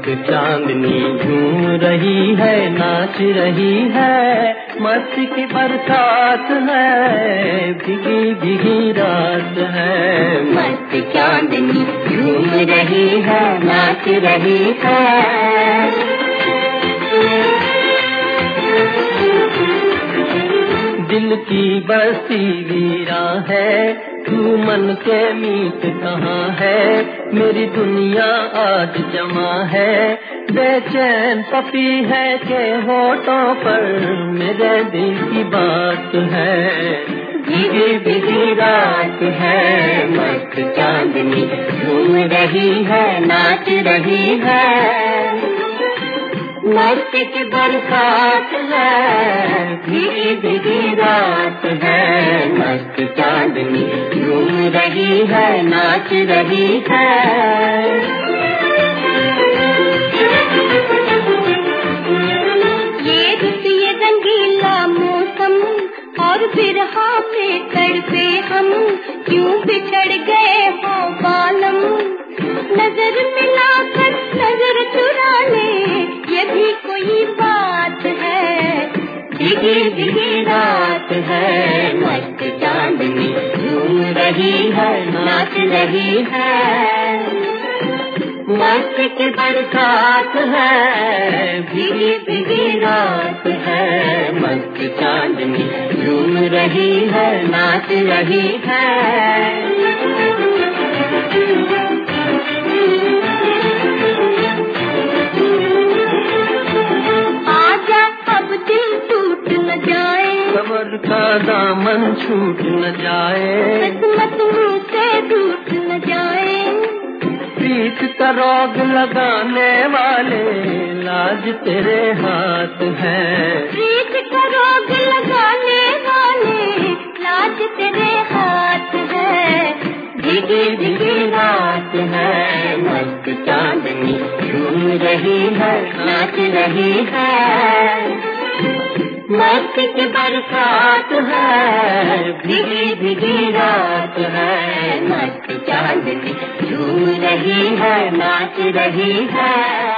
मस्त चांदनी झूम रही है, नाच रही है, मस्ती की बरसात है, भीगी भीगी रात है। मस्त चांदनी झूम रही है, नाच रही है। दिल की बस्ती वीरा है, तू मन के मीत कहाँ है, मेरी दुनिया आज जमा है, बेचैन पपी है के होठों पर मेरे दिल की बात है। भीगी भीगी रात है, मस्त चांदनी झूम रही है, नाच रही है। मस्त की बरसात है, भीगी भीगी रात है, मस्त चांदनी झूम रही है, नाच रही है। ये रंगीला मौसम और बिरहा में तड़पे हम, क्यों बिछड़ गए हो बालम। नजर मिलाकर नजर चुरा ले, ये भी कोई बात है। भीगी भीगी रात है, मस्त चांदनी झूम रही है, नाच रही है। मस्त की बरसात है, भीगी भीगी रात है, मस्त चांदनी झूम रही है, नाच रही है। सबर का दामन छूट न जाए, किस्मत मुझसे टूट न जाए। पीठ का रोग लगाने वाले लाज तेरे हाथ है। पीठ का रोग लगाने वाले लाज तेरे हाथ है। भीगी भीगी रात है, मस्त चांदनी झूम रही है, नाच रही है। मस्त की बरसात है, भीगी भीगी रात है, मस्त चांदनी झूम रही है, नाच रही है।